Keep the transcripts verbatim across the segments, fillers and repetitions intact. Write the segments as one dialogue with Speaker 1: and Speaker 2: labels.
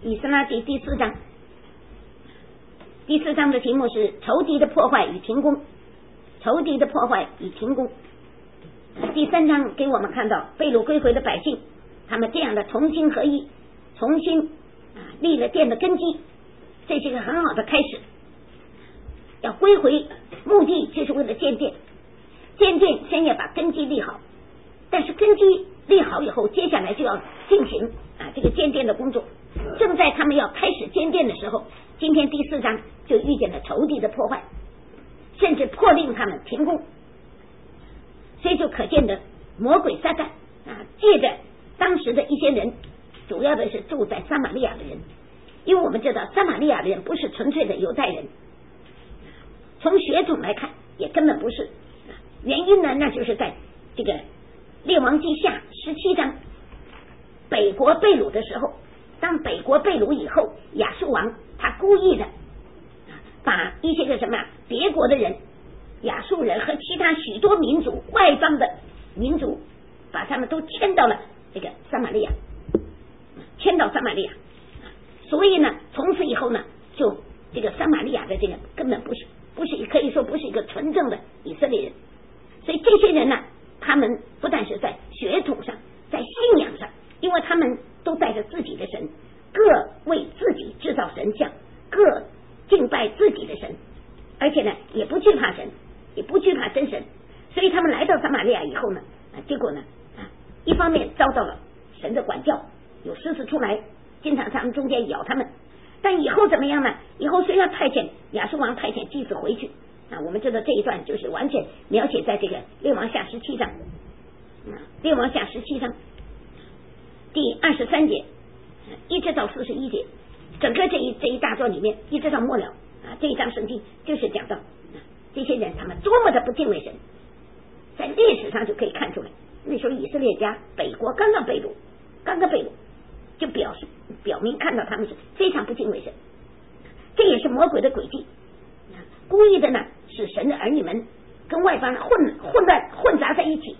Speaker 1: 以斯拉记第四章，第四章的题目是仇敌的破坏与停工，仇敌的破坏与停工。第三章给我们看到被掳归回的百姓，他们这样的同心合一，重新啊立了殿的根基，这是一个很好的开始。要归回目的就是为了建殿，建殿先要把根基立好，但是根基立好以后，接下来就要进行啊这个建殿的工作。正在他们要开始建殿的时候，今天第四章就遇见了仇敌的破坏，甚至迫令他们停工。所以就可见的魔鬼撒旦啊，借着当时的一些人，主要的是住在撒玛利亚的人，因为我们知道撒玛利亚的人不是纯粹的犹太人，从血统来看也根本不是。原因呢，那就是在这个列王记下十七章，北国被掳的时候，当北国被掳以后，亚述王他故意的把一些个什么别国的人，亚述人和其他许多民族外邦的民族，把他们都迁到了这个撒玛利亚，迁到撒玛利亚。所以呢，从此以后呢，就这个撒玛利亚的这个根本不是不是可以说不是一个纯正的以色列人。所以这些人呢，他们不但是在血统上，在信仰上，因为他们都带着自己的神，各为自己制造神像，各敬拜自己的神，而且呢也不惧怕神，也不惧怕真神。所以他们来到撒玛利亚以后呢，啊，结果呢啊，一方面遭到了神的管教，有狮子出来经常他们中间咬他们，但以后怎么样呢？以后虽然派遣亚述王派遣祭司回去啊，我们知道这一段就是完全描写在这个列王下十七章，啊，列王下十七章第二十三节一直到四十一节，整个这一这一大段里面一直到末了啊，这一章圣经就是讲到、啊、这些人他们多么的不敬畏神，在历史上就可以看出来。那时候以色列家北国刚刚被掳，刚刚被掳，就表示表明看到他们是非常不敬畏神，这也是魔鬼的诡计，故意的呢，使神的儿女们跟外邦人混混乱混杂在一起。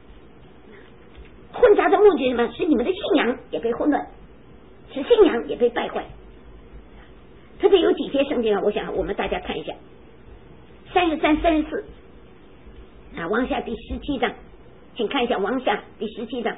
Speaker 1: 混杂的目的是什么？使你们的信仰也被混乱，使信仰也被败坏。特别有几节圣经啊，我想我们大家看一下，三十三、三十四啊，王下第十七章，请看一下王下第十七章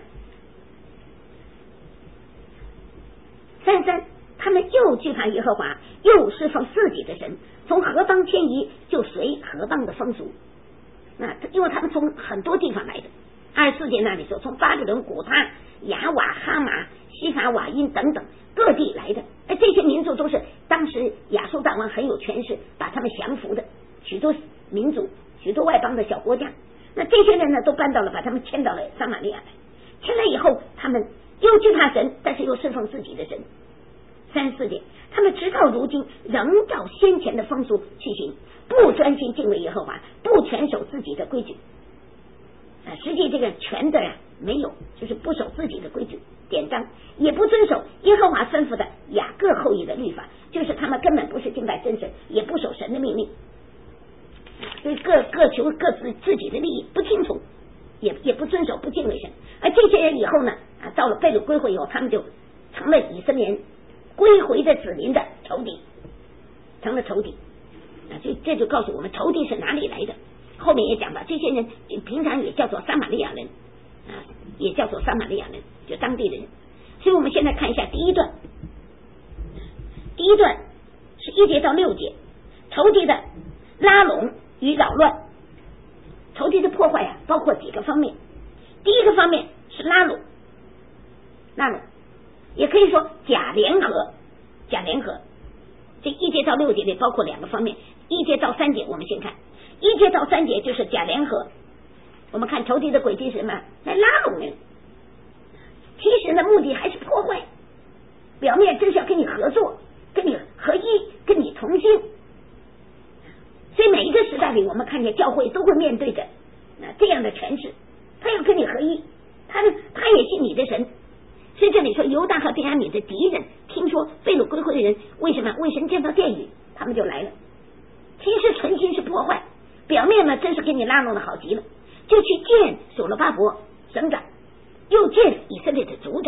Speaker 1: 三十三，他们又惧怕耶和华，又侍奉自己的神，从何邦迁移，就随何邦的风俗。那因为他们从很多地方来的。二十四节那里说，从巴比伦、古他、雅瓦、哈马、西法瓦因等等各地来的，而这些民族都是当时亚述大王很有权势，把他们降服的许多民族，许多外邦的小国家。那这些人呢，都搬到了，把他们迁到了撒玛利亚来。迁来以后，他们又惧怕神，但是又侍奉自己的神。三十四节，他们直到如今仍照先前的风俗去行，不专心敬畏耶和华，不全守自己的规矩。啊，实际这个全的呀没有，就是不守自己的规矩典章，也不遵守耶和华吩咐的雅各后裔的律法，就是他们根本不是敬拜真神，也不守神的命令，所以各各求各自自己的利益，不听从，也也不遵守，不敬畏神。而这些人以后呢，啊，到了被掳归回以后，他们就成了以色列人归回的子民的仇敌，成了仇敌。啊，这这就告诉我们仇敌是哪里来的。后面也讲到，这些人平常也叫做撒玛利亚人啊，也叫做撒玛利亚人，就当地的人。所以我们现在看一下第一段，第一段是一节到六节，仇敌的拉拢与扰乱。仇敌的破坏啊，包括几个方面。第一个方面是拉拢，拉拢也可以说假联合，假联合。这一节到六节里包括两个方面，一节到三节我们先看。一节到三节就是假联合，我们看仇敌的诡计是什么？来拉拢人，其实呢目的还是破坏，表面真是要跟你合作，跟你合一，跟你同心。所以每一个时代里，我们看见教会都会面对着这样的权势，他要跟你合一，他他也信你的神。所以这里说犹大和便雅悯的敌人听说被掳归回的人为什么为神建造殿宇，他们就来了。其实存心是破坏，表面呢真是给你拉拢的好极了，就去见所罗巴伯省长，又见以色列的族长，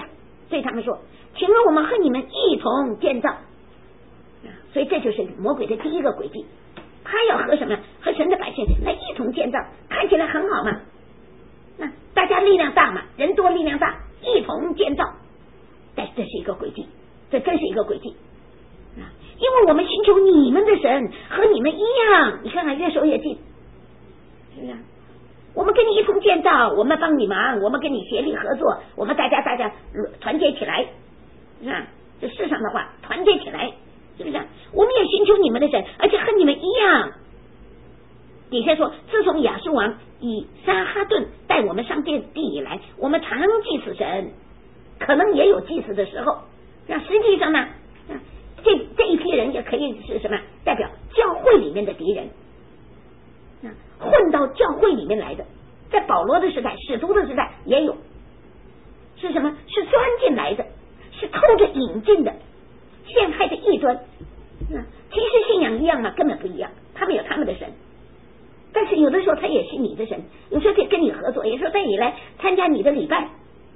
Speaker 1: 对他们说，请让我们和你们一同建造。所以这就是魔鬼的第一个轨迹，他要和什么？和神的百姓来一同建造，看起来很好嘛，那大家力量大嘛，人多力量大，一同建造。但是这是一个轨迹，这真是一个轨迹，因为我们寻求你们的神和你们一样，你看看越守越近，是不是？我们跟你一同建造，我们帮你忙，我们跟你协力合作，我们大家大家团结起来，是吧？这世上的话，团结起来，是不是？我们也寻求你们的神，而且和你们一样。底下说，自从亚述王以撒哈顿带我们上殿地以来，我们常祭祀神，可能也有祭祀的时候。那实际上呢，这这一批人也可以是什么？代表教会里面的敌人，混到教会里面来的，在保罗的时代、使徒的时代也有，是什么？是钻进来的，是偷着引进的，陷害的异端。其实信仰一样啊，根本不一样。他们有他们的神，但是有的时候他也是你的神，有时候可以跟你合作，有时候带你来参加你的礼拜。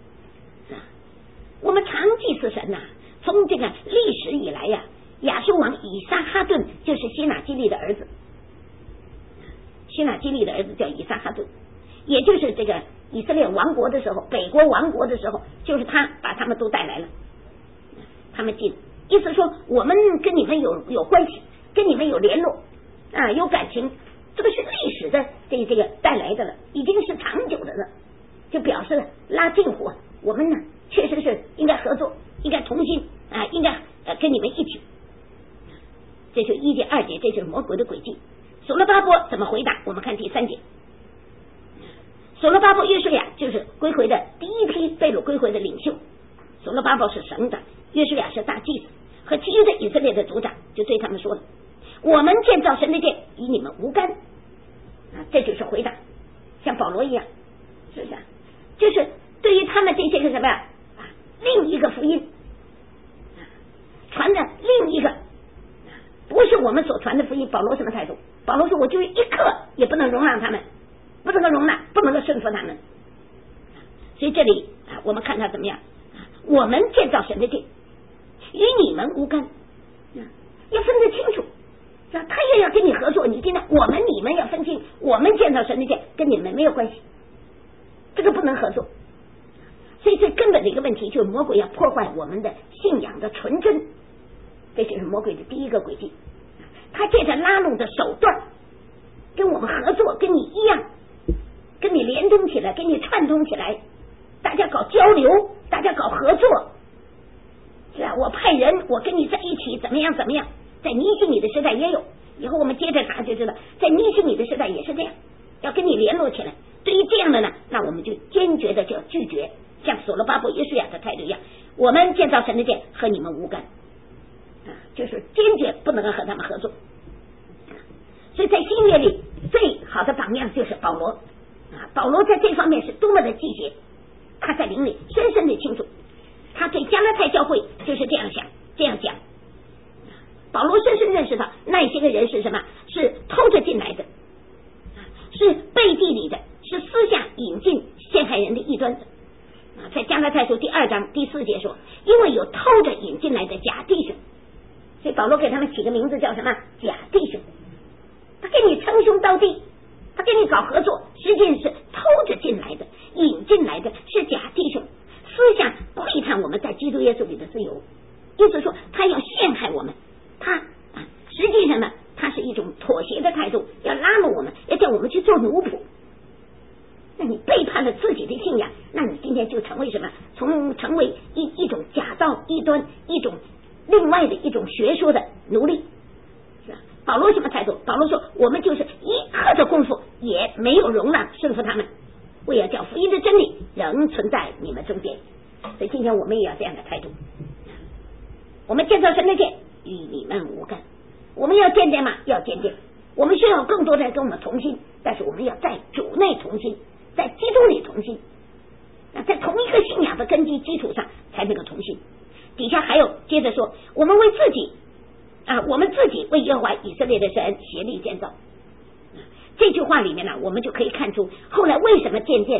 Speaker 1: 我们常祭祀神呐、啊，从这个历史以来呀、啊，亚述王以撒哈顿就是希拿基利的儿子。希拿基利的儿子叫以撒哈顿，也就是这个以色列亡国的时候，北国亡国的时候，就是他把他们都带来了。他们进，意思说我们跟你们有有关系，跟你们有联络啊，有感情，这个是历史的这这个带来的了，已经是长久的了，就表示了拉近乎我们呢，确实是应该合作，应该同心啊，应该呃跟你们一起。这是一节二节，这就是魔鬼的诡计。所罗巴伯怎么回答？我们看第三节。所罗巴伯约书亚就是归回的第一批被掳归回的领袖，所罗巴伯是省长，约书亚是大祭司，和其余的以色列的族长就对他们说了：我们建造神的殿与你们无干。啊，这就是回答，像保罗一样，是不是？就是对于他们这些个什么呀？啊，另一个福音，传的另一个，不是我们所传的福音。保罗什么态度？保罗说：我就一刻也不能容让他们，不能够容纳，不能够顺服他们。所以这里啊，我们看他怎么样？我们建造神的殿与你们无干，要分得清楚。他也要跟你合作，你听到我们你们要分清，我们建造神的殿跟你们没有关系，这个不能合作。所以最根本的一个问题就是魔鬼要破坏我们的信仰的纯真，这就是魔鬼的第一个轨迹。他借着拉拢的手段跟我们合作，跟你一样，跟你联动起来，跟你串通起来，大家搞交流，大家搞合作，是吧？我派人，我跟你在一起，怎么样怎么样。在尼希米的时代也有，以后我们接着查就知道，在尼希米的时代也是这样，要跟你联络起来。对于这样的呢，那我们就坚决的就要拒绝，像所罗巴伯、约书亚的态度一样，我们建造神的殿和你们无干，啊，就是坚决不能够和他们合作。所以在新约里最好的榜样就是保罗啊，保罗在这方面是多么的积极，他在灵里深深的清楚，他对加拉太教会就是这样想这样讲。保罗深深认识到那些个人是什么？是偷着进来的，是背地里的，是私下引进陷害人的异端的。在加拉太书第二章第四节说，因为有偷着引进来的假弟兄，所以保罗给他们起个名字叫什么？假弟兄。他跟你称兄道弟，他跟你搞合作，实际上是偷着进来的，引进来的是假弟兄，私下窥探我们在基督耶稣里的自由，意思说他要陷害我们。他啊，实际上呢，他是一种妥协的态度，要拉拢我们，要叫我们去做奴仆。那你背叛了自己的信仰，那你今天就成为什么？从成为一一种假道异端，一种另外的一种学说的奴隶，是吧？保罗什么态度？保罗说，我们就是一刻的功夫也没有容让顺服他们，为了叫福音的真理仍存在你们中间。所以今天我们也要这样的态度。我们建造神的殿与你们无干，我们要建殿吗？要建殿。我们需要更多的人跟我们同心，但是我们要在主内同心，在基督里同心，在同一个信仰的根基基础上才能够同心。底下还有接着说，我们为自己啊，我们自己为耶和华以色列的神协力建造。这句话里面呢，我们就可以看出后来为什么建殿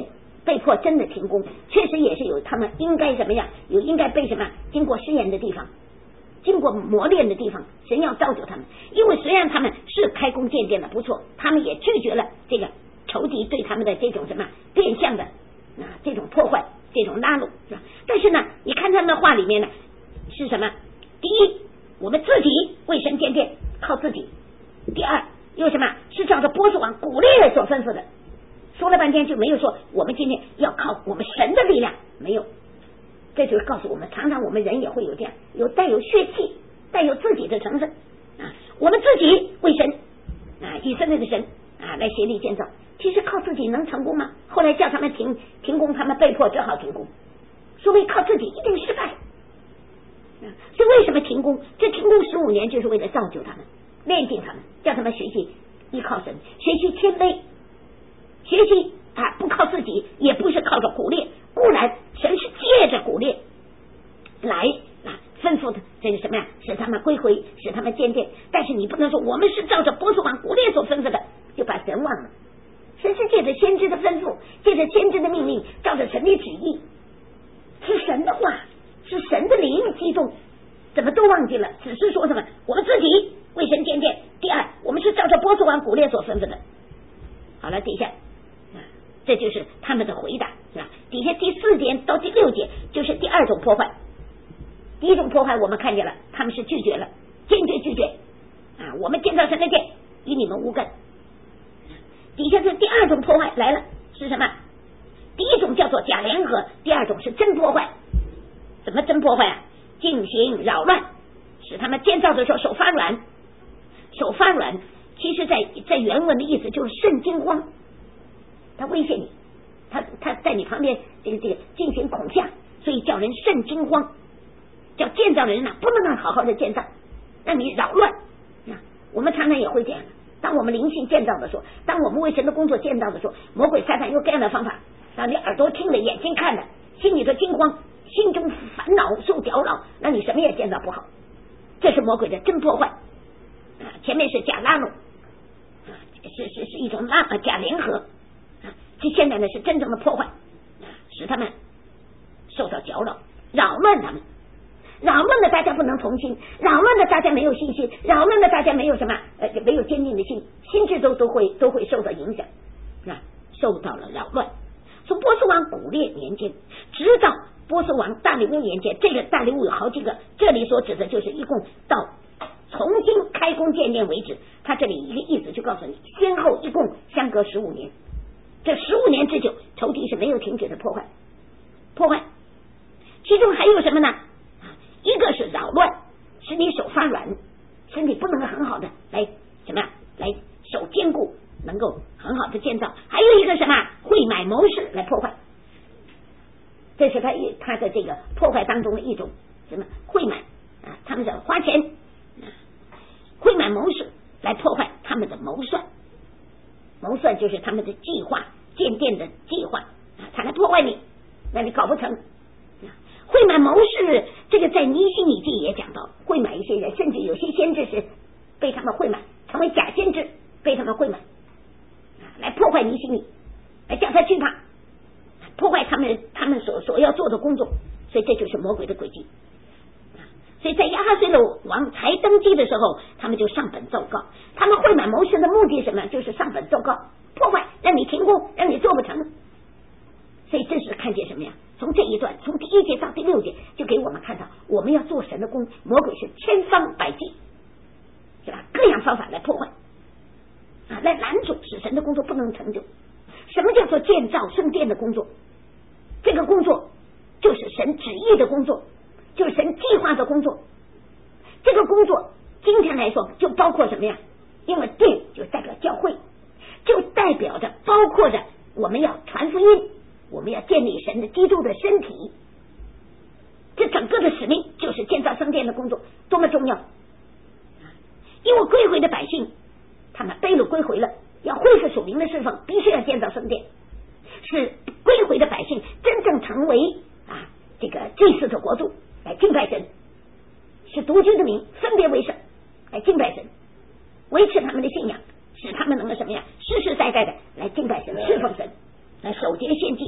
Speaker 1: 被迫真的停工，确实也是有他们应该怎么样，有应该被什么经过试验的地方，经过磨练的地方，神要造就他们。因为虽然他们是开工建殿的不错，他们也拒绝了这个仇敌对他们的这种什么变相的啊这种破坏，这种拉拢，是吧？但是呢，你看他们的话里面呢是什么？第一，我们自己为神建殿，靠自己；第二，有什么是照着波斯王古列所吩咐的。说了半天就没有说我们今天要靠我们神的力量，没有。这就是告诉我们，常常我们人也会有这样，有带有血气，带有自己的成分啊。我们自己为神啊，以色列的神啊来协力建造，其实靠自己能成功吗？后来叫他们停停工，他们被迫只好停工，说明靠自己一定失败。啊，所以为什么停工？这停工十五年就是为了造就他们，练尽他们，叫他们学习依靠神，学习谦卑。学习啊，不靠自己，也不是靠着鼓励，固然神是借着鼓励来啊吩咐的，这是什么呀？使他们归回，使他们坚定。但是你不能说我们是照着波斯王古列所吩咐的，就把神忘了。神是借着先知的吩咐，借着先知的命令，照着神的旨意，是神的话，是神的灵激动，怎么都忘记了？只是说什么我们自己为神坚定。第二，我们是照着波斯王古列所吩咐的。好了，底下。这就是他们的回答，是吧？底下第四节到第六节就是第二种破坏。第一种破坏我们看见了，他们是拒绝了，坚决拒绝啊！我们建造神的殿与你们无干。底下是第二种破坏来了，是什么？第一种叫做假联合，第二种是真破坏。怎么真破坏啊？进行扰乱，使他们建造的时候手发软，手发软，其实在在原文的意思就是甚惊慌。他威胁你，他他在你旁边这个这个进行恐吓，所以叫人甚惊慌，叫建造的人呢、啊、不能让好好的建造，让你扰乱啊。我们常常也会这样，当我们灵性建造的时候，当我们为神的工作建造的时候，魔鬼撒旦用这样的方法，让你耳朵听了，眼睛看了，心里的惊慌，心中烦恼受搅扰，让你什么也建造不好。这是魔鬼的真破坏啊！前面是假拉拢啊，是是是一种拉啊假联合。这现在呢是真正的破坏，使他们受到搅扰，扰乱他们，扰乱的大家不能同心，扰乱的大家没有信心，扰乱的大家没有什么呃没有坚定的心，心智都都会都会受到影响啊，受到了扰乱。从波斯王古列年间直到波斯王大利乌年间，这个大利乌有好几个，这里所指的就是一共到重新开工建殿为止，他这里一个意思就告诉你，先后一共相隔十五年。这十五年之久，仇敌是没有停止的破坏，破坏。其中还有什么呢？一个是扰乱，使你手发软，身体不能很好的来什么来手坚固，能够很好的建造。还有一个什么会买谋士来破坏，这是他他的这个破坏当中的一种什么会买啊？他们是花钱啊，会买谋士来破坏他们的谋算。谋算就是他们的计划，建殿的计划啊，他来破坏你，让你搞不成。啊、会买谋士，这个在尼希米记也讲到，会买一些人，甚至有些先知是被他们会买，成为假先知，被他们会买，啊、来破坏尼希米，来叫他惧怕，破坏他们他们所所要做的工作。所以这就是魔鬼的诡计。所以在亚哈随鲁王才登基的时候，他们就上本奏告，他们会买谋士的目的什么？就是上本奏告，破坏，让你停工，让你做不成。所以这是看见什么呀？从这一段，从第一节到第六节，就给我们看到，我们要做神的工，魔鬼是千方百计，是吧？各样方法来破坏啊，来拦阻，使神的工作不能成就。什么叫做建造圣殿的工作？这个工作就是神旨意的工作，就是神计划的工作。这个工作今天来说就包括什么呀？因为殿就代表教会，就代表着包括着我们要传福音，我们要建立神的基督的身体。这整个的使命就是建造圣殿的工作，多么重要！因为归回的百姓，他们被掳归回了，要恢复属灵的侍奉，必须要建造圣殿，是归回的百姓真正成为啊这个祭司的国度来敬拜神，是独居的民分别为圣来敬拜神，维持他们的信仰，使他们能够什么呀？世世代代的来敬拜神，侍奉神，来守节献祭。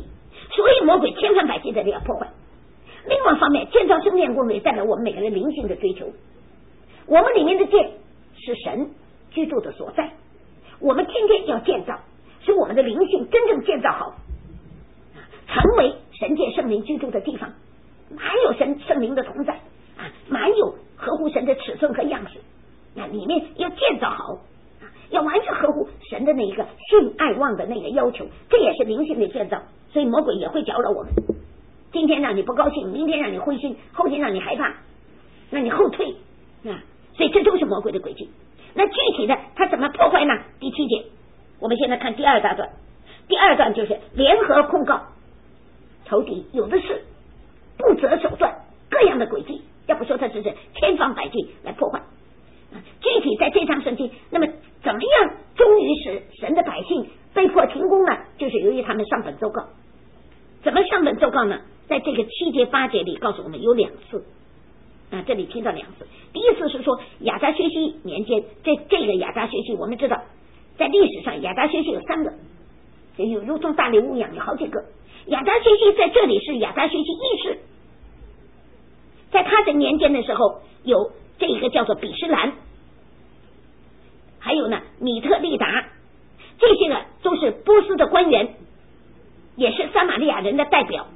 Speaker 1: 所以魔鬼千方百计的要破坏。另外一方面，建造圣殿工也代表我们每个人灵性的追求。我们里面的殿是神居住的所在，我们天天要建造，使我们的灵性真正建造好，成为神界圣灵居住的地方，满有神圣灵的同在啊，满有合乎神的尺寸和样式。那里面要建造好，要完全合乎神的那一个信爱望的那个要求，这也是灵性的建造。所以魔鬼也会搅扰我们，今天让你不高兴，明天让你灰心，后天让你害怕，让你后退啊！所以这都是魔鬼的诡计。那具体的他怎么破坏呢？第七节，我们现在看第二大段。第二段就是联合控告仇敌，有的是不择手段，各样的诡计，要不说他只是千方百计来破坏。具体在这章圣经，那么怎么样终于使神的百姓被迫停工呢？就是由于他们上本奏告。怎么上本奏告呢？在这个七节八节里告诉我们有两次啊，这里提到两次。第一次是说亚达薛西年间，这这个亚达薛西我们知道在历史上亚达薛西有三个，有如同大雷乌一样有好几个。亚达薛西在这里是亚达薛西一世，在他的年间的时候有这一个叫做比施兰，还有呢米特利达，这些个都是波斯的官员，也是撒玛利亚人的代表。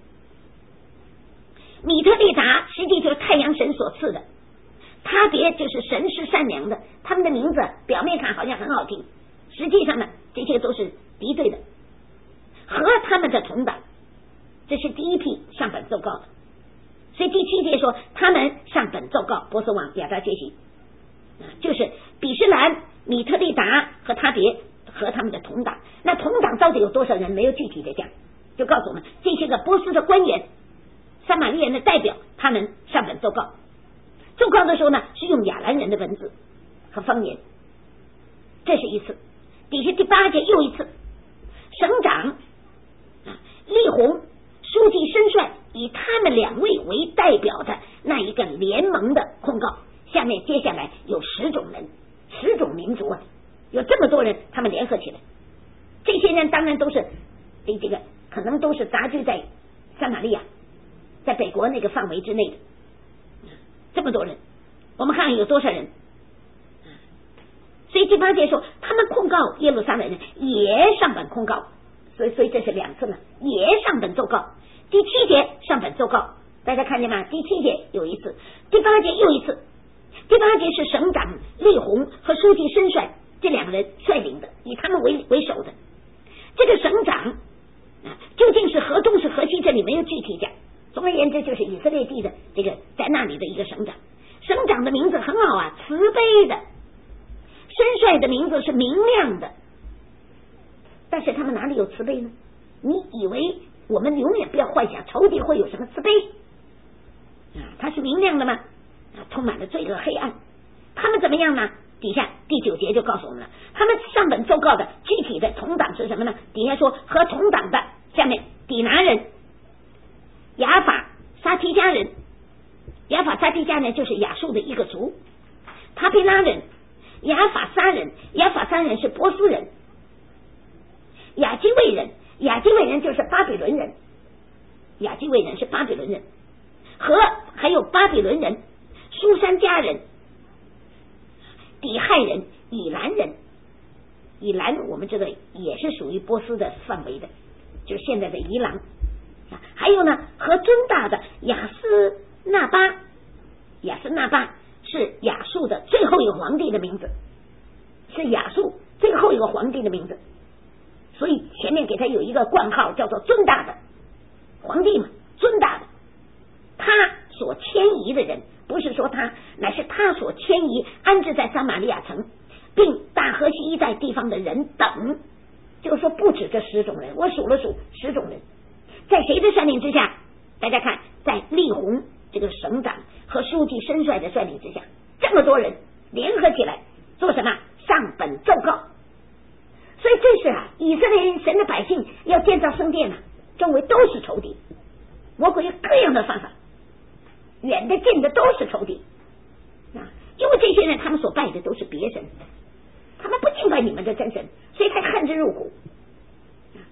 Speaker 1: 米特利达实际就是太阳神所赐的，他别就是神是善良的，他们的名字表面看好像很好听，实际上呢这些都是敌对的，和他们的同党，这是第一批上本奏告的。所以第七节说他们上本奏告波斯王亚达薛西，就是比施兰、米特利达和他别和他们的同党。那同党到底有多少人没有具体的讲，就告诉我们这些个波斯的官员、撒玛利亚人的代表，他们上本奏告。奏告的时候呢是用亚兰人的文字和方言，这是一次。底下第八节又一次，省长利宏、书记申帅以他们两位为代表的那一个联盟的控告。下面接下来有十种人，十种民族啊，有这么多人，他们联合起来。这些人当然都是这个可能都是杂居在撒玛利亚，在北国那个范围之内的，这么多人，我们看看有多少人。所以第八节说他们控告耶路撒冷人，也上本控告，所以所以这是两次了，也上本奏告。第七节上本奏告，大家看见吗？第七节有一次，第八节又一次。第八节是省长利宏和书记申帅这两个人率领的，以他们为为首的。这个省长、啊、究竟是河东是河西，这里没有具体讲。总而言之，就是以色列地的这个在那里的一个省长。省长的名字很好啊，慈悲的。申帅的名字是明亮的。但是他们哪里有慈悲呢？你以为我们永远不要幻想仇敌会有什么慈悲啊？他是明亮的吗？啊，充满了罪恶黑暗。他们怎么样呢？底下第九节就告诉我们了，他们上本奏告的具体的同党是什么呢？底下说和同党的，下面底拿人、亚法撒提加人，亚法撒提加人就是亚述的一个族，他皮拉人、亚法撒人，亚法撒人是波斯人，亚基卫人，亚基卫人就是巴比伦人，亚基卫人是巴比伦人，和还有巴比伦人、苏珊加人、底亥人、以兰人。以兰我们知道也是属于波斯的范围的，就是现在的伊朗。还有呢，和尊大的亚斯纳巴，亚斯纳巴是亚述的最后一个皇帝的名字，是亚述最后一个皇帝的名字，所以前面给他有一个冠号叫做尊大的皇帝嘛，尊大的。他所迁移的人，不是说他，乃是他所迁移安置在撒玛利亚城并大河西一带地方的人等，就是说不止这十种人，我数了数十种人，在谁的率领之下？大家看，在利宏这个省长和书记申帅的率领之下，这么多人联合起来做什么？上本奏告。所以这是啊，以色列人神的百姓要建造圣殿啊，周围都是仇敌，魔鬼有各样的方法，远的近的都是仇敌啊！因为这些人他们所拜的都是别神，他们不敬拜你们的真神，所以才恨之入骨。所以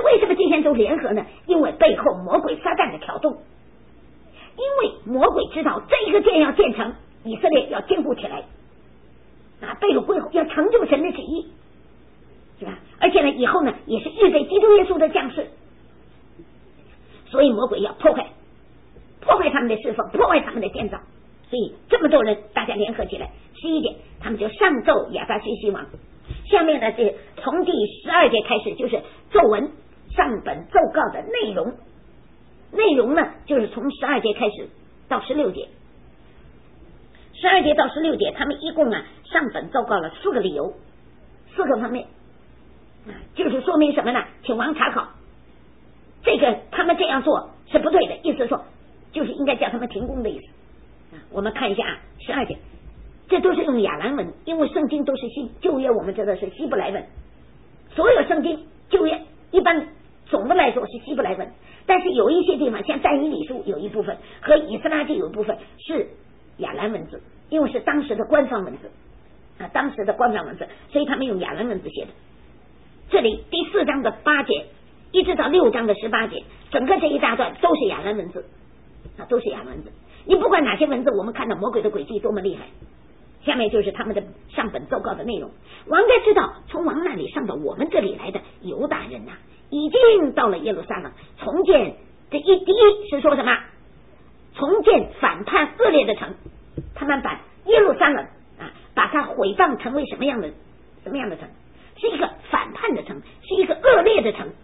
Speaker 1: 为什么这些都联合呢？因为背后魔鬼撒旦的挑动，因为魔鬼知道这一个殿要建成，以色列要坚固起来啊，被掳归后要成就神的旨意，是吧？而且呢，以后呢也是预备基督耶稣的降世，所以魔鬼要破坏破坏他们的侍奉，破坏他们的建造。所以这么多人大家联合起来，十一点他们就上奏亚达薛西王。下面呢，这从第十二节开始就是奏文上本奏告的内容，内容呢就是从十二节开始到十六节，十二节到十六节他们一共啊上本奏告了四个理由，四个方面，就是说明什么呢？请王查考这个他们这样做是不对的，意思说就是应该叫他们停工的意思。我们看一下啊，十二节，这都是用亚兰文，因为圣经都是新旧约，我们知道是希伯来文，所有圣经旧约一般总的来说是希伯来文，但是有一些地方像但以理书有一部分和以斯拉记有一部分是亚兰文字，因为是当时的官方文字啊，当时的官方文字，所以他们用亚兰文字写的。这里第四章的八节一直到六章的十八节，整个这一大段都是亚兰文字啊，都是亚兰文字。你不管哪些文字，我们看到魔鬼的诡计多么厉害。下面就是他们的上本奏告的内容。王该知道，从王那里上到我们这里来的犹大人呐、啊，已经到了耶路撒冷，重建这一第一是说什么？重建反叛恶劣的城，他们把耶路撒冷啊，把它毁谤成为什么样的什么样的城？是一个反叛的城，是一个恶劣的城。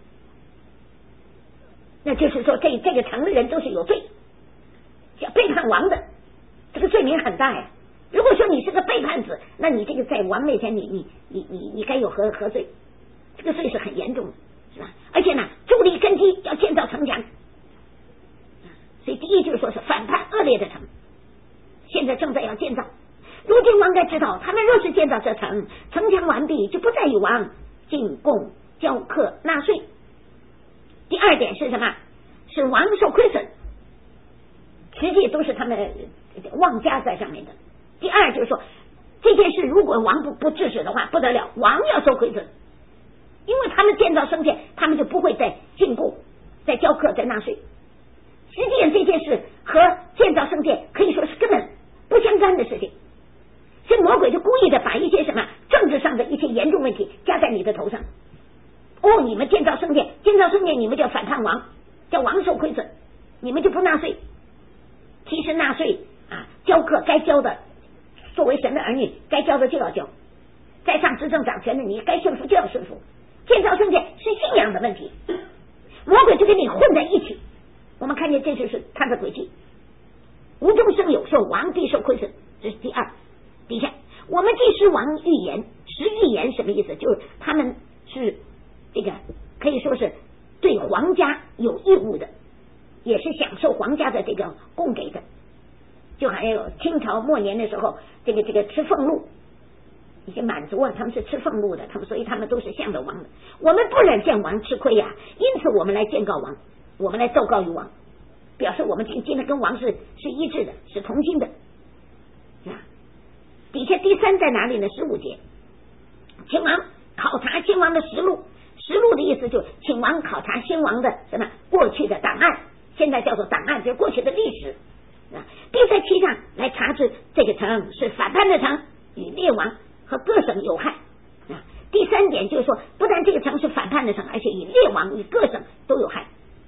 Speaker 1: 那就是说，这这个城的人都是有罪。叫背叛王的，这个罪名很大呀。如果说你是个背叛子，那你这个在王面前，你你你你你该有何何罪？这个罪是很严重的，是吧？而且呢，筑立根基，要建造城墙。所以第一就是说是反叛恶劣的城，现在正在要建造。如今王该知道，他们若是建造这城，城墙完毕，就不再与王进贡、交课、纳税。第二点是什么？是王受亏损。实际都是他们妄加在上面的。第二就是说，这件事如果王不不制止的话，不得了，王要受亏损，因为他们建造圣殿，他们就不会再进贡、再交课、再纳税。实际上这件事和建造圣殿可以说是根本不相干的事情，所以魔鬼就故意的把一些什么政治上的一些严重问题加在你的头上。哦，你们建造圣殿，建造圣殿你们叫反叛王，叫王受亏损，你们就不纳税。其实纳税啊，交课该交的，作为神的儿女该交的就要交，在上执政掌权的你该顺服就要顺服。建造圣殿是信仰的问题，魔鬼就跟你混在一起。我们看见这就是他的诡计，无中生有，说王必受亏损，这是第二。底下我们既是王预言，实预言什么意思？就是他们是这个可以说是对皇家有义务的，也是享受皇家的这个供给的，就还有清朝末年的时候，这个这个吃俸禄，一些满族啊，他们是吃俸禄的，他们所以他们都是向着王的。我们不忍见王吃亏呀、啊，因此我们来见告王，我们来奏告于王，表示我们今天跟王是是一致的，是同心的啊。底下第三在哪里呢？十五节，请王考察先王的实录，实录的意思就是请王考察先王的什么过去的档案。现在叫做档案，就是过去的历史啊，并在其上来查知这个城是反叛的城，与列王和各省有害啊。第三点就是说，不但这个城是反叛的城，而且与列王与各省都有害，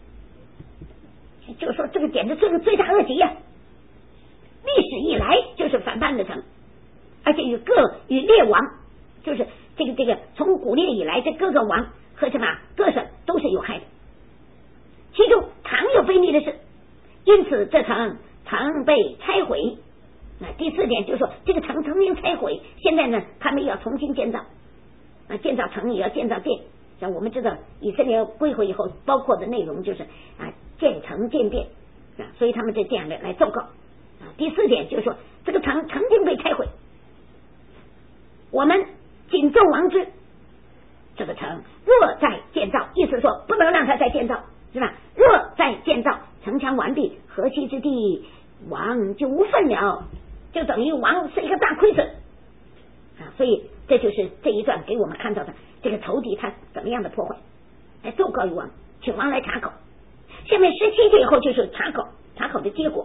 Speaker 1: 就是说这个简直这个罪大恶极呀、啊！历史以来就是反叛的城，而且与各与列王，就是这个这个从古列以来这各个王和什么各省都是有害的。其中常有悖逆的事，因此这城曾被拆毁。那第四点就是说，这个城曾经拆毁，现在呢，他们要重新建造啊，建造城也要建造殿。像我们知道，以色列归回以后，包括的内容就是啊，建城建殿啊，所以他们就这样的来奏告啊。第四点就是说，这个城曾经被拆毁，我们谨奏王之，这个城若再建造，意思说不能让它再建造。是吧？若再建造城墙完毕，河西之地，王就无份了，就等于王是一个大亏损啊！所以这就是这一段给我们看到的这个仇敌他怎么样的破坏。 来奏告于王，请王来查考。下面十七节以后就是查考，查考的结果。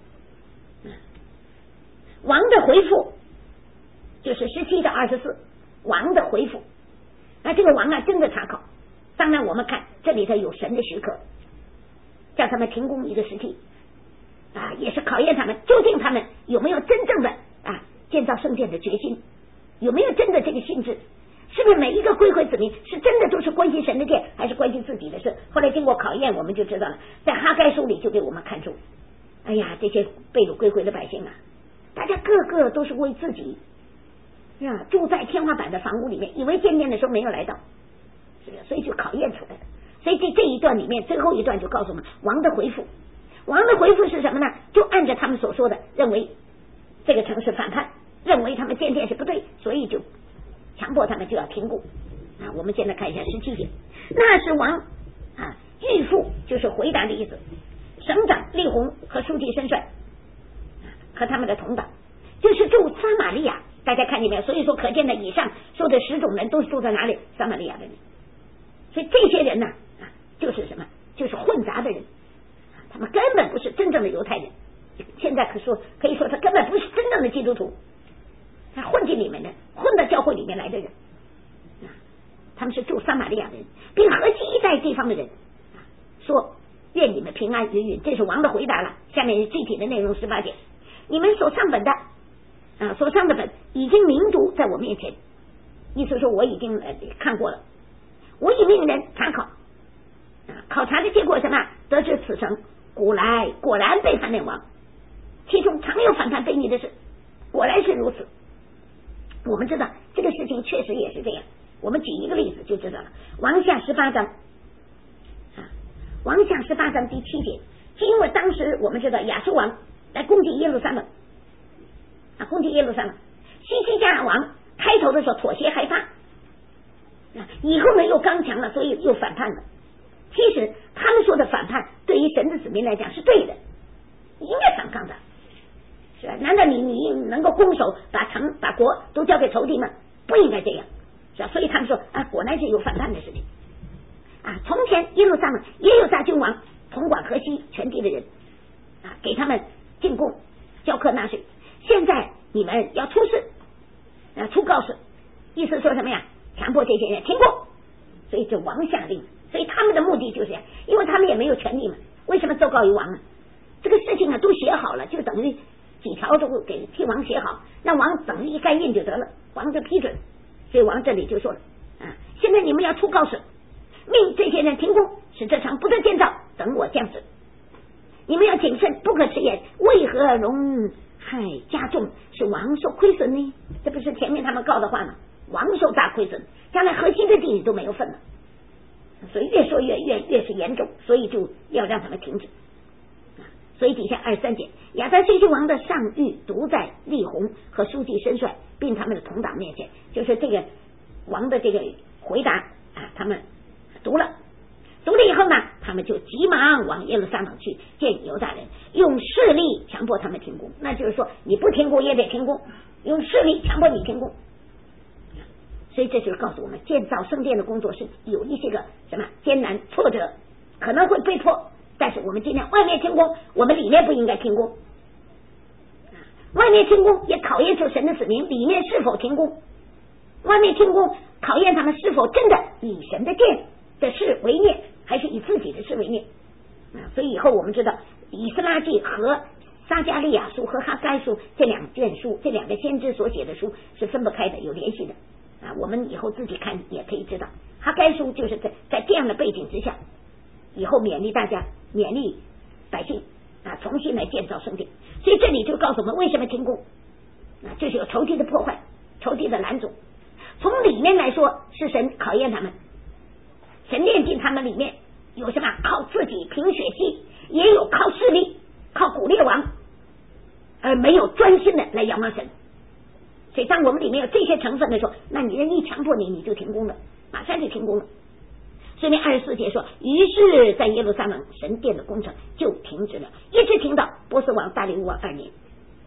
Speaker 1: 王的回复就是十七到二十四，王的回复。那这个王啊，真的查考。当然，我们看这里头有神的许可，叫他们停工一个时期啊，也是考验他们，究竟他们有没有真正的啊建造圣殿的决心，有没有真的这个性质。是不是每一个归回子民是真的都是关心神的殿，还是关心自己的事？后来经过考验，我们就知道了，在哈该书里就给我们看出，哎呀，这些被掳归回的百姓啊，大家个个都是为自己啊住在天花板的房屋里面，以为见面的时候没有来到，是不是？所以就考验出来的。所以这这一段里面最后一段就告诉我们王的回复，王的回复是什么呢？就按照他们所说的，认为这个城市反叛，认为他们建殿是不对，所以就强迫他们就要停工啊！我们现在看一下十七节，那是王啊预付，就是回答的意思。省长利宏和书记申帅和他们的同党，就是住撒玛利亚。大家看见没有？所以说，可见的以上说的十种人都是住在哪里？撒玛利亚的人。所以这些人呢啊，就是什么？就是混杂的人，他们根本不是真正的犹太人。现在可说可以说，他根本不是真正的基督徒。他混进里面的，混到教会里面来的人，啊，他们是住撒玛利亚的人，并和其一带地方的人，啊，说愿你们平安云云。这是王的回答了。下面是具体的内容，十八节，你们所上本的，啊，所上的本已经明读在我面前，意思说我已经、呃、看过了，我已命人查考，啊，考察的结果什么？得知此城古来果然背叛那王，其中常有反叛悖逆的事，果然是如此。我们知道这个事情确实也是这样，我们举一个例子就知道了。王下十八章啊，王下十八章第七节，是因为当时我们知道亚述王来攻击耶路撒冷啊，攻击耶路撒冷，西西家王开头的时候妥协害怕啊，以后呢又刚强了，所以又反叛了。其实他们说的反叛，对于神的子民来讲是对的，应该反抗的。是吧？难道你你能够攻守把城把国都交给仇敌吗？不应该这样，是吧？所以他们说啊，果然是有反叛的事情啊。从前耶路撒冷也有大君王统管河西全地的人啊，给他们进贡交课纳税。现在你们要出示啊，出告示，意思说什么呀？强迫这些人停工。所以这王下令，所以他们的目的就是这样，因为他们也没有权利嘛。为什么奏告于王呢？这个事情啊都写好了，就等于几条都给替王写好，让王等一盖印就得了，王就批准。所以王这里就说了啊，现在你们要出告示，命这些人停工，使这城不得建造，等我降旨。你们要谨慎，不可迟延。为何容害加重，使王受亏损呢？这不是前面他们告的话吗？王受大亏损，将来河西的地里都没有份了。所以越说越越越是严重，所以就要让他们停止。所以底下二十三节，亚达薛西王的上谕读在利宏和书记申帅并他们的同党面前，就是这个王的这个回答啊，他们读了，读了以后呢，他们就急忙往耶路撒冷去见犹大人，用势力强迫他们停工。那就是说，你不停工也得停工，用势力强迫你停工。所以这就是告诉我们，建造圣殿的工作是有一些个什么艰难挫折，可能会被迫。但是我们今天外面停工，我们里面不应该停工。外面停工也考验出神的子民里面是否停工。外面停工考验他们是否真的以神的殿的事为念，还是以自己的事为念。啊，所以以后我们知道以斯拉记和撒迦利亚书和哈该书这两卷书，这两个先知所写的书是分不开的，有联系的。啊，我们以后自己看也可以知道，哈该书就是在在这样的背景之下，以后勉励大家，勉励百姓啊，重新来建造圣殿。所以这里就告诉我们为什么停工啊，就是有仇敌的破坏，仇敌的拦阻。从里面来说，是神考验他们，神炼进他们里面有什么？靠自己凭血气，也有靠势力，靠古列王，而没有专心的来仰望神。所以当我们里面有这些成分的时候，那你人一强迫你，你就停工了，马上就停工了。所以二十四节说，于是在耶路撒冷神殿的工程就停止了，一直停到波斯王大利乌王二年，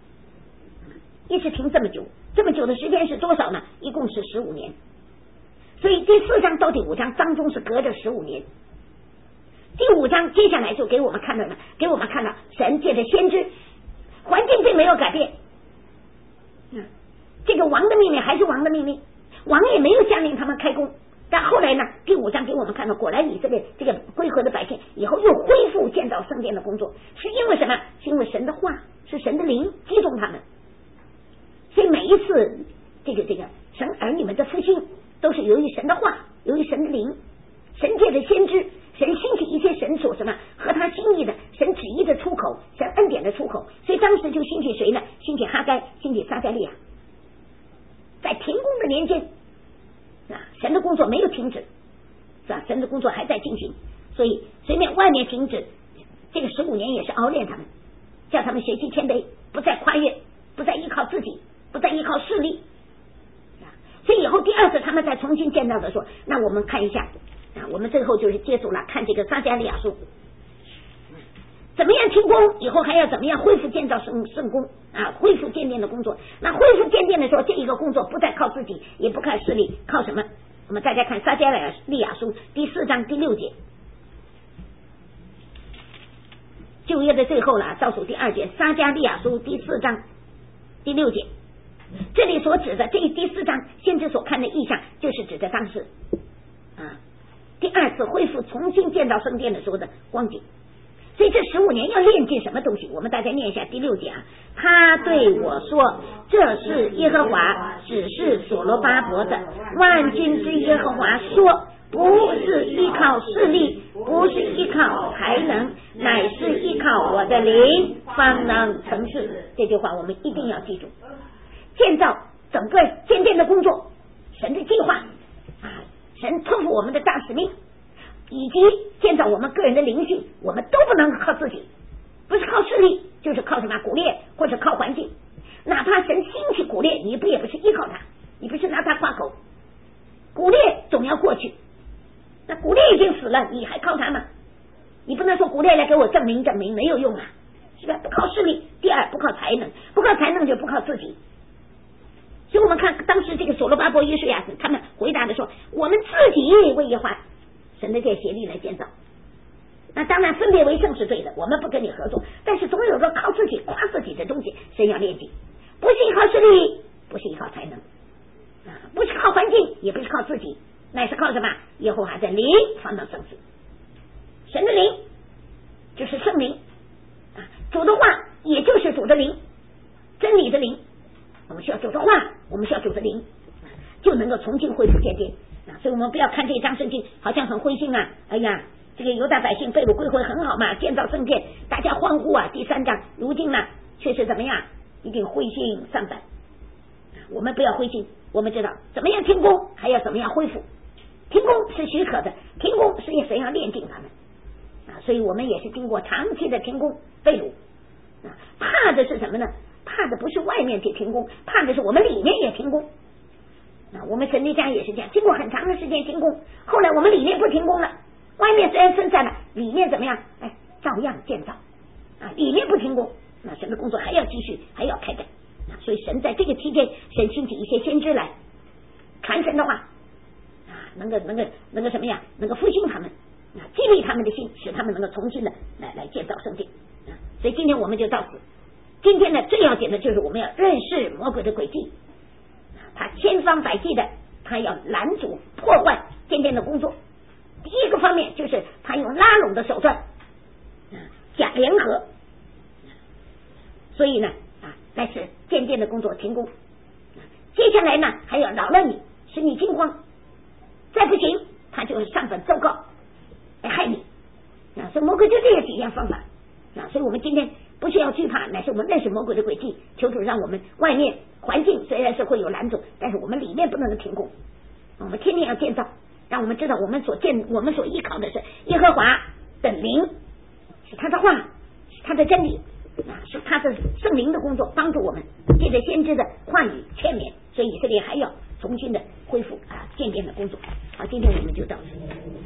Speaker 1: 一直停这么久，这么久的时间是多少呢？一共是十五年。 所以第四章到第五章当中是隔着十五年。第五章接下来就给我们看到了，给我们看到神借着先知，环境并没有改变，嗯，这个王的命令还是王的命令，王也没有下令他们开工。但后来呢，第五章给我们看到，果然以色列这个归回的百姓以后又恢复建造圣殿的工作，是因为什么？是因为神的话，是神的灵击中他们。所以每一次这个这个神儿女们的复兴，都是由于神的话，由于神的灵，神借着先知，神兴起一些神所什么合他心意的，神旨意的出口，神恩典的出口。所以当时就兴起谁呢？兴起哈该，兴起撒迦利亚。在停工的年间啊，神的工作没有停止，是吧？神的工作还在进行，所以随便外面停止，这个十五年也是熬练他们，叫他们学习谦卑，不再跨越，不再依靠自己，不再依靠势力。所以以后第二次他们再重新建造的时候，那我们看一下啊，我们最后就是接触了看这个撒迦利亚书，怎么样停工，以后还要怎么样恢复建造圣圣工啊，恢复建殿的工作。那恢复建殿的时候，这一个工作不再靠自己，也不靠势力，靠什么？我们大家看撒迦利亚书第四章第六节，旧约的最后了，倒数第二节，撒迦利亚书第四章第六节。这里所指的这第四章先知所看的意象，就是指的当时啊第二次恢复重新建造圣殿的时候的光景。所以这十五年要练尽什么东西？我们大家念一下第六节啊。他对我说：“这是耶和华指示所罗巴伯的。万军之耶和华说，不是依靠势力，不是依靠才能，乃是依靠我的灵，方能成事。”这句话我们一定要记住。建造整个建殿的工作，神的计划啊，神托付我们的大使命，以及建造我们个人的灵性，我们都不能靠自己，不是靠势力，就是靠什么鼓励，或者靠环境。哪怕神兴起鼓励，你不也不是依靠他，你不是拿他夸口，鼓励总要过去。那鼓励已经死了，你还靠他吗？你不能说鼓励来给我证明证明，没有用啊，是吧？不靠势力，第二不靠才能，不靠才能就不靠自己。所以我们看当时这个所罗巴伯、约书亚他们回答的说，我们自己为耶和华神的这协力来建造。那当然分别为圣是对的，我们不跟你合作，但是总有个靠自己夸自己的东西，神要练习，不是依靠势力，不是依靠才能啊，不是靠环境，也不是靠自己，乃是靠什么？耶和华的灵方能成事。神的灵就是圣灵啊，主的话也就是主的灵，真理的灵。我们需要主的话，我们需要主的灵，就能够重新恢复建殿啊！所以我们不要看这一章圣经好像很灰心啊！哎呀，这个犹大百姓被掳归回很好嘛，建造圣殿，大家欢呼啊！第三章如今呢，却是怎么样？一定灰心丧胆。我们不要灰心，我们知道怎么样停工，还要怎么样恢复。停工是许可的，停工是神要炼净他们啊！所以我们也是经过长期的停工被掳啊，怕的是什么呢？怕的不是外面去停工，怕的是我们里面也停工啊！我们神的家也是这样，经过很长的时间停工，后来我们里面不停工了，外面虽然分散了，里面怎么样？哎，照样建造啊！里面不停工，那神的工作还要继续，还要开展啊！所以神在这个期间，神兴起一些先知来传神的话啊，能够能够能够什么样？能够复兴他们啊，激励他们的心，使他们能够重新的来来建造圣殿啊！所以今天我们就到此。今天呢，最要紧的就是我们要认识魔鬼的诡计，他千方百计的，他要拦阻破坏建殿的工作。第一个方面就是他用拉拢的手段，假联合，所以呢啊，来使建殿的工作停工。接下来呢，还要扰乱你，使你惊慌，再不行，他就上本奏告来害你啊！所以魔鬼就这个几样方法啊！所以我们今天不需要惧怕，乃是我们认识魔鬼的诡计，求主让我们外面环境虽然是会有拦阻，但是我们里面不能停工，我们天天要建造，让我们知道我们所建我们所依靠的是耶和华的灵，是他的话，是他的真理啊，是他的圣灵的工作，帮助我们借着先知的话语劝勉，所以以色列还要重新的恢复啊建殿的工作。好，今天我们就到此。